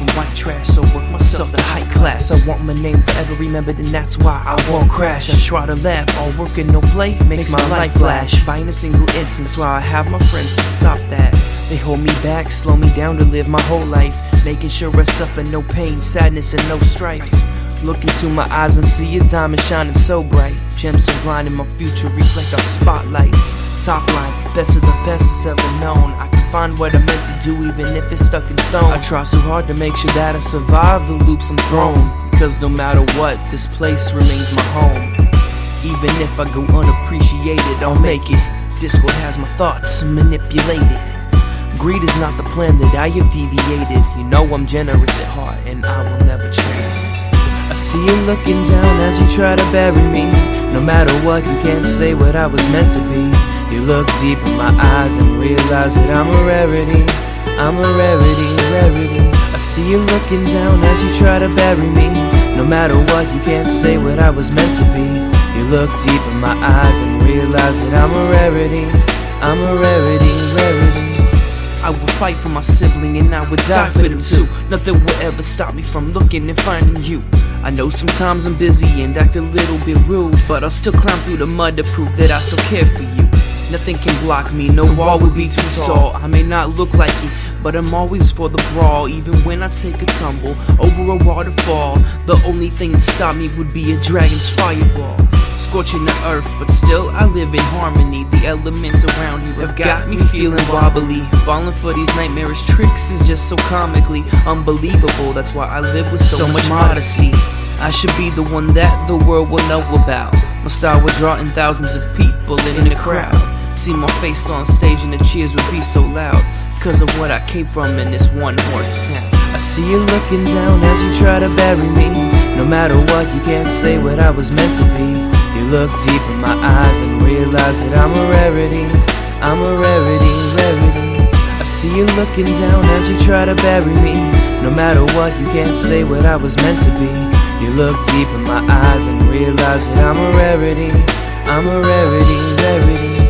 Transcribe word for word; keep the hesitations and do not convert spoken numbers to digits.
from white trash, so work myself to high class. I want my name forever remembered, and that's why I won't crash. I try to laugh, all work and no play makes my life flash. By in a single instance, why I have my friends to stop that. They hold me back, slow me down to live my whole life, making sure I suffer no pain, sadness, and no strife. Look into my eyes and see a diamond shining so bright. Gemstones lining my future, reflect our spotlights. Top line, best of the best is ever known. I can find what I'm meant to do even if it's stuck in stone. I try so hard to make sure that I survive the loops I'm thrown, because no matter what, this place remains my home. Even if I go unappreciated, I'll make it. Discord has my thoughts manipulated. Greed is not the plan that I have deviated. You know I'm generous at heart and I will never change. I see you looking down as you try to bury me. No matter what, you can't say what I was meant to be. You look deep in my eyes and realize that I'm a rarity. I'm a rarity, rarity. I see you looking down as you try to bury me. No matter what, you can't say what I was meant to be. You look deep in my eyes and realize that I'm a rarity. I'm a rarity, rarity. I would fight for my sibling and I would die for them too. Nothing will ever stop me from looking and finding you. I know sometimes I'm busy and act a little bit rude, but I'll still climb through the mud to prove that I still care for you. Nothing can block me, no wall would be too tall. I may not look like it, but I'm always for the brawl. Even when I take a tumble over a waterfall, the only thing to stop me would be a dragon's fireball. Scorching the earth, but still I live in harmony. The elements around here have got me feeling wobbly. Falling for these nightmarish tricks is just so comically unbelievable. That's why I live with so, so much modesty. I should be the one that the world will know about. My style would draw in thousands of people in the crowd. See my face on stage and the cheers would be so loud, cause of what I came from in this one horse town. I see you looking down as you try to bury me. No matter what, you can't say what I was meant to be. You look deep in my eyes and realize that I'm a rarity. I'm a rarity, rarity. I see you looking down as you try to bury me. No matter what, you can't say what I was meant to be. You look deep in my eyes and realize that I'm a rarity. I'm a rarity, rarity.